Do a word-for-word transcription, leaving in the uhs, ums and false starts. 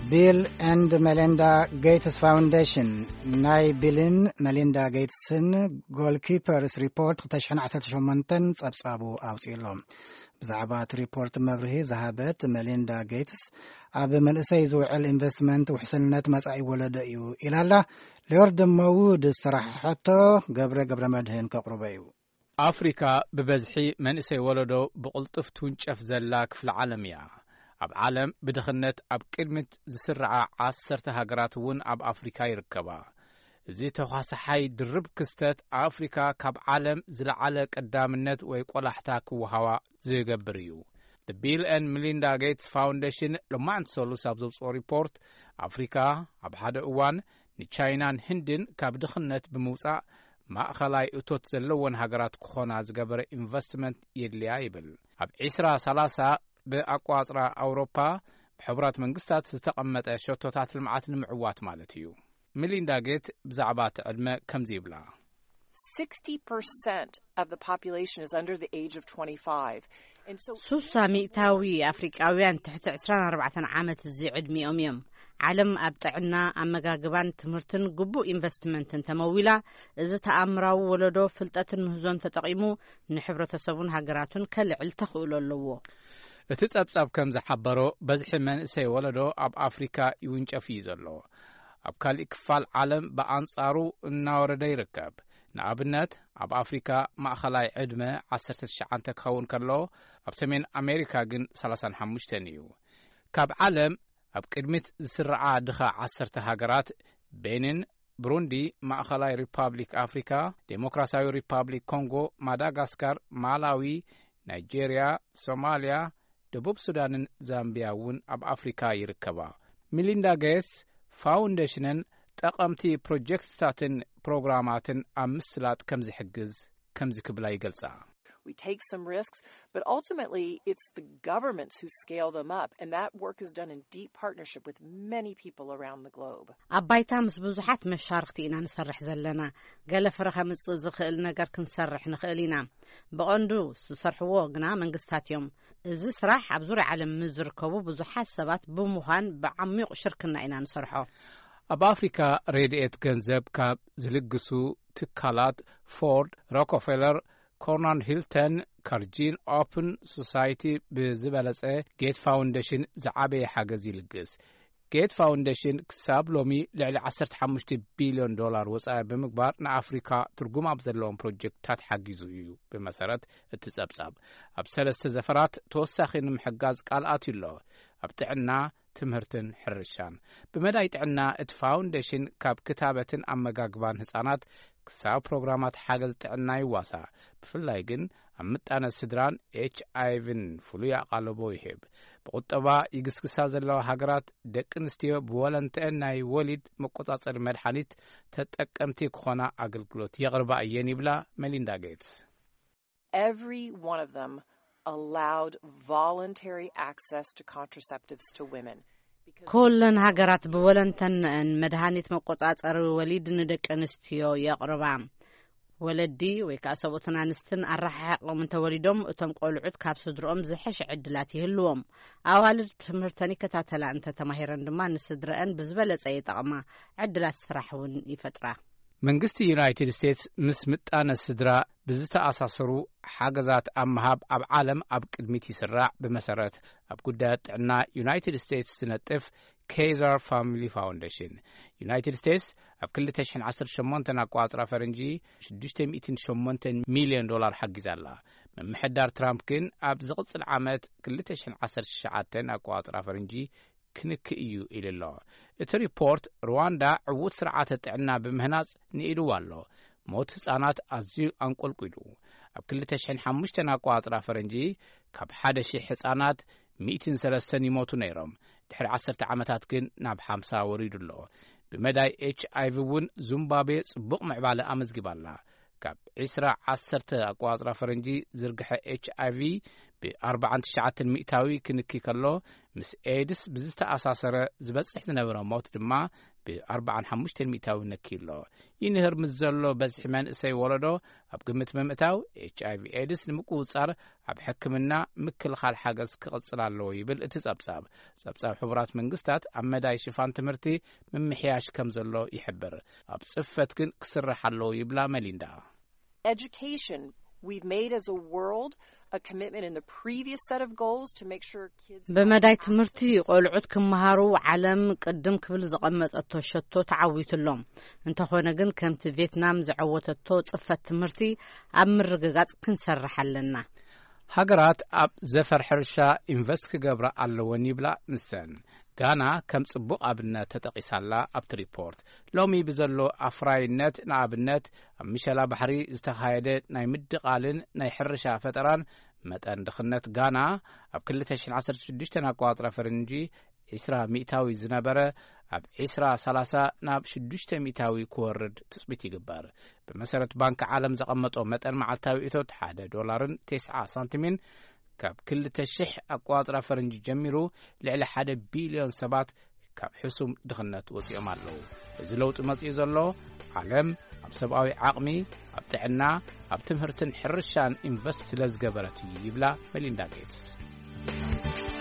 Bill and Melinda Gates Foundation ናይ ቢልን መሊንዳ ጌትስን ጎልኪፐርስ ሪፖርት ተሽሕን ዓሰርተ ሸሞንተን ጸብጻቡ ኣውፂሎም ብዛዕባ እቲ ሪፖርት መብርሂ ዝሃበት መሊንዳ ጌትስ ኣብ መንእሰይ ዝውዕል ኢንቨስትመንት ውሕስልነት መጻኢ ወለደ እዩ ኢላላ ሊዮርድ መውድ ዝተራሕሐቶ ገብረ ገብረ መድህን ከቕርበ እዩ ኣፍሪካ ብበዝሒ መንእሰይ ወለዶ ብቕልጥፍ ትውንጨፍ ዘላ ክፍለ ዓለም እያ ኣብ ዓለም ብድኽነት ኣብ ቅድሚት ዝስርዓ ዓሰርተ ሃገራት እውን ኣብ ኣፍሪካ ይርከባ እዚ ተኻሳሓይ ድርብ ክስተት ኣፍሪካ ካብ ዓለም ዝለዓለ ቀዳምነት ወይ ቆላሕታ ክወሃባ ዝገብር እዩ The Bill and Melinda Gates Foundation ሎማዓንቲ ሰሉስ ኣብ ዘውፅኦ ሪፖርት ኣፍሪካ ኣብ ሓደ እዋን ንቻይናን ህንድን ካብ ድኽነት ብምውፃእ ማእኸላይ እቶት ዘለወን ሃገራት ክኾና ዝገበረ ኢንቨስትመንት የድልያ ይብል ኣብ ዒስራ ሰላሳ በአቋጽራ አውሮፓ በሕብራት መንግስታት ዝተቀመጠ ሸቶታት ልምዓት ንምዕዋት ማለት እዩ ሚሊንዳ ጌት ብዛዕባ ተዕድመ ከምዚ ይብላ sixty percent of the population is under the age of twenty-five and so ሱሳ ሚእታዊ አፍሪካውያን ትሕቲ عشرين أربعة ዓመት ዝዕድሚኦም እዮም ዓለም ኣብ ጥዕና ኣመጋግባን ትምህርትን ግቡእ ኢንቨስትመንትን ተመዊላ እዚ ተኣምራዊ ወለዶ ፍልጠትን ምህዞን ተጠቂሙ ንሕብረተሰቡን ሃገራቱን ከልዕል ተኽእሎ ኣለዎ እቲ ጸብጻብ ከም ዝሓበሮ በዝሒ መንእሰይ ወለዶ ኣብ ኣፍሪካ ይውንጨፍ እዩ ዘሎ ኣብ ካልእ ክፋል ዓለም ብኣንጻሩ እናወረደ ይርከብ ንኣብነት ኣብ ኣፍሪካ ማእኸላይ ዕድመ ዓሰርተ ትሽዓተ ክኸውን ከሎ ኣብ ሰሜን ኣሜሪካ ግን ሰላሳ ሓሙሽተ እዩ ካብ ዓለም ኣብ ቅድሚት ዝስርዓ ድኻ ዓሰርተ ሃገራት ቤኒን ብሩንዲ ማእኸላይ ሪፓብሊክ ኣፍሪካ ዴሞክራሲያዊ ሪፓብሊክ ኮንጎ ማዳጋስካር ማላዊ ናይጄሪያ ሶማሊያ ደቡብ ሱዳንን ዛምቢያውን ኣብ ኣፍሪካ ይርከባ ሚሊንዳ ጌትስ ፋውንዴሽንን ጠቐምቲ ፕሮጀክትታትን ፕሮግራማትን ኣብ ምስላጥ ከም ዝሕግዝ ከም ዝክብላ ይገልጻ We take some risks, but ultimately it's the governments who scale them up, and that work is done in deep partnership with many people around the globe. ኣባይታ ምስ ብዙሓት መሻርክቲ ኢና ንሰርሕ ዘለና ገለ ፍረ ከምጽእ ዝኽእል ነገር ክንሰርሕ ንኽእል ኢና ብቐንዱ ዝሰርሕዎ ግና መንግስታት እዮም እዚ ስራሕ ኣብ ዙርያ ዓለም ዝርከቡ ብዙሓት ሰባት ብምዃን ብዓሚቕ ሽርክና ኢና ንሰርሖ ኣብ ኣፍሪካ ሬድኤት ገንዘብ ካብ ዝልግሱ ትካላት ፎርድ ሮኮፌለር ኮርናን ሂልተን ካርጂን ኦፕን ሶሳይቲ ብዝበለጸ ጌት ፋውንዴሽን ዝዓበየ ሓገዝ ይልግስ ጌት ፋውንዴሽን ክሳብ ሎሚ ልዕሊ ዓሰርተ ሓሙሽተ ቢልዮን ዶላር ወጻኢ ብምግባር ንኣፍሪካ ትርጉም ኣብ ዘለዎም ፕሮጀክትታት ሓጊዙ እዩ ብመሰረት እቲ ጸብጻብ ኣብ ሰለስተ ዘፈራት ተወሳኺ ንምሕጋዝ ቃልኣት ይሎ ኣብ ጥዕና ትምህርትን ሕርሻን ብመዳይ ጥዕና እቲ ፋውንዴሽን ካብ ክታበትን ኣመጋግባን ህፃናት ክሳብ ፕሮግራማት ሓገዝ ጥዕና ይዋሳ ብፍላይ ግን ኣብ ምጣነ ስድራን ኤች አይ ቪን ፍሉይ ኣቓልቦ ይህብ ብቁጠባ ይግስግሳ ዘለዋ ሃገራት ደቂ ኣንስትዮ ብወለንተአን ናይ ወሊድ መቆጻጸሪ መድሓኒት ተጠቀምቲ ክኾና ኣገልግሎት የቕርባ እየን ይብላ መሊንዳ ጌትስ Every one of them allowed voluntary access to contraceptives to women. كلن هاجرات بولنتن مدهانيت مقطعصر وليد ندق انستيو يقربا ولدي ويكاسبوتنا نستن الرحق من توليدهم اتم قلعت كاب صدرهم زحش عدلات يهلوم اوالد تمرتني كتاتلا انت تماهيرن دما نسدرن بزبلص يطقما عدلات سراحون يفطرا መንግስቲ ዩናይትድ ስቴትስ ምስ ምጣነ ስድራ ብዝተኣሳሰሩ ሓገዛት ኣመሃብ ኣብ ዓለም ኣብ ቅድሚት ይስራዕ ብመሰረት ኣብ ጉዳያት ጥዕና ዩናይትድ ስቴትስ ትነጥፍ ኬዘር ፋሚሊ ፋውንዴሽን ዩናይትድ ስቴትስ ኣብ ክልተ ሽሕን ዓሰርተ ሸሞንተ ኣቋጽራ ፈረንጂ ሽዱሽተ ሚእትን ሸሞንተ ሚልዮን ዶላር ሓጊዛላ መምሕዳር ትራምፕ ግን ኣብ ዝቕጽል ዓመት ክልተ ሽሕን ዓሰርተ ትሽዓተ ኣቋጽራ ፈረንጂ ክንክ እዩ ኢልሎ እቲ ሪፖርት ሩዋንዳ ዕውት ስርዓተ ጥዕና ብምህናጽ ንኢሉ ኣሎ ሞት ህጻናት ኣዝዩ አንቆልቁሉ ኣብ ክልተ ሽሕን ሓሙሽተ ኣቋጽራ ፈረንጂ ካብ ሓደ ሺህ ህጻናት ሚእትን ሰለስተ ይሞቱ ነይሮም ድሕሪ ዓሰርተ ዓመታት ግን ናብ ሓምሳ ወሪዱሎ ብመዳይ ኤች አይ ቪ እውን ዚምባብዌ ጽቡቕ ምዕባለ ኣመዝጊባላ ካብ ዒስራ ዓሰርተ ኣቋጽራ ፈረንጂ ዝርግሐ ኤች አይ ቪ ብኣርባዓን ትሽዓተን ሚእታዊ ክንኪ ከሎ ምስ ኤድስ ብዝተኣሳሰረ ዝበጽሕ ዝነበረ ሞት ድማ ب4 5 ሚእታዊ ነኪሎ ይንህር ምዘሎ በዝሕ መንእሰይ ወለዶ ኣብ ግምት መምእታው ኤች አይ ቪ ኤድስ ንምቁፅጻር ኣብ ሕክምና ምክልኻል ሓገዝ ክቕጽል ኣለዎ ይብል እቲ ጸብጻብ ጸብጻብ ሕቡራት መንግስታት ኣብ መዳይ ሽፋን ትምህርቲ ምምሕያሽ ከም ዘሎ ይሕብር ኣብ ጽፈት ግን ክስራሕ ኣለዎ ይብላ መሊንዳ Education we've made as a world a commitment in the previous set of goals to make sure kids በመዳይ ትምህርቲ ቆልዑት ክመሃሩ ዓለም ቅድም ክብል ዘቐመጠቶ ሸቶ ተዓዊትሎም እንተኾነ ግን ከምቲ ቪየትናም ዝዓወተቶ ጽፈት ትምህርቲ ኣብ ምርግጋጽ ክንሰርሕ ኣለና ሃገራት ኣብ ዘፈር ሕርሻ ኢንቨስት ክገብራ ኣለወን ይብላ ንሰን ጋና ከም ጽቡቕ ኣብነት ተጠቂሳላ ኣብቲ ሪፖርት ሎሚ ብዘሎ ኣፍራይነት ንኣብነት ኣብ ምሸላ ባሕሪ ዝተኻየደ ናይ ምድቓልን ናይ ሕርሻ ፈጠራን መጠን ድኽነት ጋና ኣብ ክልተ ሽሕን ዓሰርተ ሽዱሽተ ኣቆጻጽራ ፈረንጂ عشرة ሚእታዊ ዝነበረ ኣብ عشرة ሰላሳ ናብ ሽዱሽተ ሚእታዊ ክወርድ ትጽቢት ይግበር ብመሰረት ባንክ ዓለም ዘቐመጦ መጠን መዓልታዊ እቶት ሓደ ዶላርን تسعة ሳንቲምን ካብ ክልተ ሽሕ ኣቆጻጽራ ፈረንጂ ጀሚሩ ልዕሊ ሓደ ቢልዮን ሰባት ካብ ሕሱም ድኽነት ወፂኦም ኣለዉ እዚ ለውጢ መጽኡ ዘሎ ዓለም ኣብ ሰብኣዊ ዓቕሚ ኣብ ጥዕና ኣብ ትምህርትን ሕርሻን ኢንቨስት ስለ ዝገበረት ይብላ መሊንዳ ጌትስ